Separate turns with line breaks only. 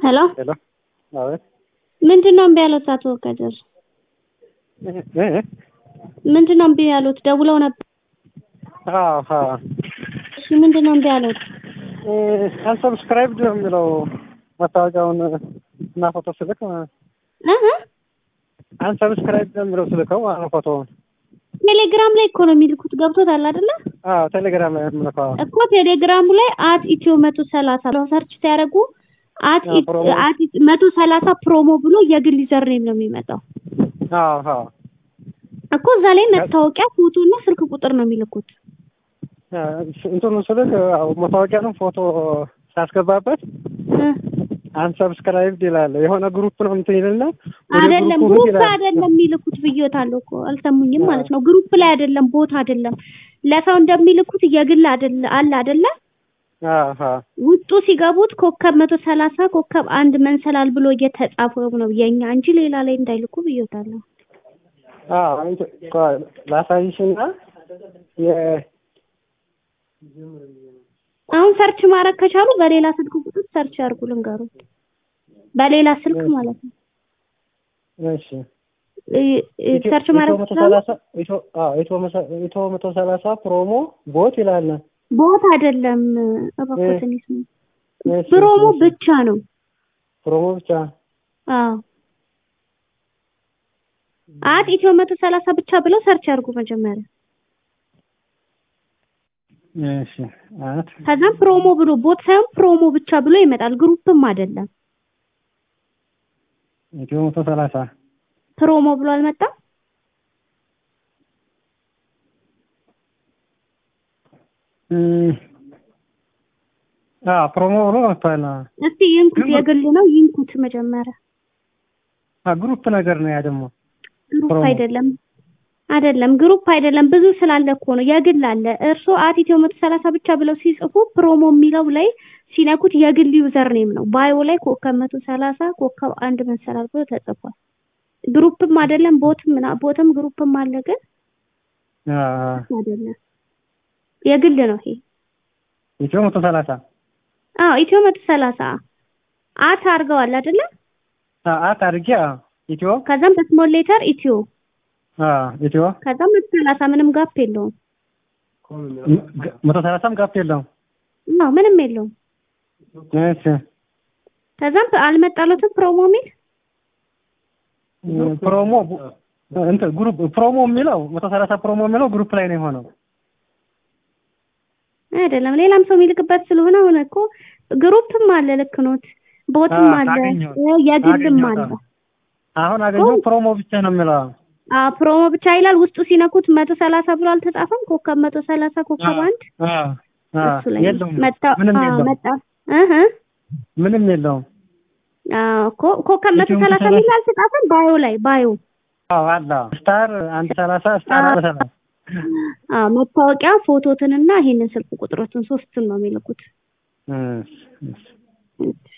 ሄሎ
ሄሎ አቤት
ምንድነው እምቢ ያሉት አቶ ከድር? ምንድነው እምቢ ያሉት? ደውለው ነበር።
አሃ
እሺ ምንድነው እምቢ ያሉት?
አንሰብስክራይብድ ነው የሚለው መታወቂያውን እና ፎቶ ስልክ አንሰብስክራይብድ ነው የሚለው ስልከው ፎቶውን
ቴሌግራም ላይ እኮ ነው የሚልኩት። ገብቶታል አይደለ?
አዎ ቴሌግራም ላይ የምልከው
እኮ ቴሌግራሙ ላይ @ኢትዮ130 ነው ሰርች ሲያደርጉ @130 ፕሮሞ ብሎ የግል ዩዘር ኔም ነው የሚመጣው።
አዎ
እኮ እዛ ላይ መታወቂያ ፎቶና ስልክ ቁጥር ነው የሚልኩት።
እንትኑ ስልክ መታወቂያውን ፎቶ ሳስገባበት አንሰብስክራይብድ ይላል። የሆነ ግሩፕ ነው እንትን ይልና
አይደለም ግሩፕ አይደለም የሚልኩት ብዬታለሁ እኮ አልሰሙኝም ማለት ነው። ግሩፕ ላይ አይደለም ቦታ አይደለም ለሰው እንደሚልኩት የግል አይደለ
አሃ
ውጡ ሲገቡት ኮከብ 130 ኮከብ 1 መንሰላል ብሎ እየተጻፈው ነው የኛ እንጂ ሌላ ላይ እንዳይልኩ ብዬታለሁ።
አንተ ላሳይሽና
አሁን ሰርች ማድረግ ከቻሉ በሌላ ስልክ ቁጥር ሰርች ያርጉ ልንገሩ። በሌላ ስልክ ማለት ነው።
እሺ
ሰርች ማድረግ
ኢትዮ 130 ፕሮሞ ቦት ይላል።
ቦት አይደለም አባኮተን ይስሙ ፕሮሞ ብቻ ነው።
ፕሮሞ ብቻ
ኢትዮ 130 ብቻ ብለው ሰርች ያርጉ መጀመሪያ።
እሺ
ከዛም ፕሮሞ ብሎ ቦት ሳይሆን ፕሮሞ ብቻ ብሎ ይመጣል። ግሩፕም አይደለም።
ኢትዮ 130
ፕሮሞ ብሎ አልመጣም።
ፕሮሞ ብሎ መጥቷል።
እስቲ ይንኩት የግል ነው ይንኩት መጀመሪያ።
ግሩፕ ነገር ነው ያ ደግሞ
ግሩፕ አይደለም ግሩፕ አይደለም ብዙ ስላለ እኮ ነው የግል አለ። እርሶ ኢትዮ 130 ብቻ ብለው ሲጽፉ ፕሮሞ የሚለው ላይ ሲነኩት የግል ዩዘር ኔም ነው። ባዮ ላይ ኮከብ 130 ኮከብ 1 መንሰላል ብሎ ተጽፏል። ግሩፕም አይደለም ቦትም ግሩፕም አለ ግን አይደለም የግል ነው ይሄ
ኢትዮ 130
ኢትዮ 130 አርገዋል አይደለ?
አርጌ ኢትዮ
ከዛም በስሞል ሌተር ኢትዮ
ኢትዮ
ከዛም 130 ምንም ጋፕ የለውም።
130ም ጋፕ የለውም።
ምንም የለውም።
እሺ
ከዛም አልመጣለትም ፕሮሞ ሚል
ፕሮሞ እንትን ግሩፕ ፕሮሞ የሚለው 130 ፕሮሞ የሚለው ግሩፕ ላይ ነው የሆነው።
አይደለም ሌላም ሰው የሚልክበት ስለሆነ አሁን እኮ ግሩፕም አለ ልክ ኖት ቦትም አለ የግልም አለ።
አሁን አገኘው ፕሮሞ ብቻ ነው የሚለው።
ፕሮሞ ብቻ ይላል። ውስጡ ሲነኩት 130 ብሎ አልተጻፈም። ኮከብ 130 ኮከብ 1 እሱ ላይ መጣ
ምንም የለውም።
ኮከብ 130 ሚል አልተጻፈም። ባዮ
አላ ስታር 130 ስታር 130
መታወቂያ ፎቶትንና ይሄንን ስልክ ቁጥሮችን ሶስቱን ነው የሚልኩት።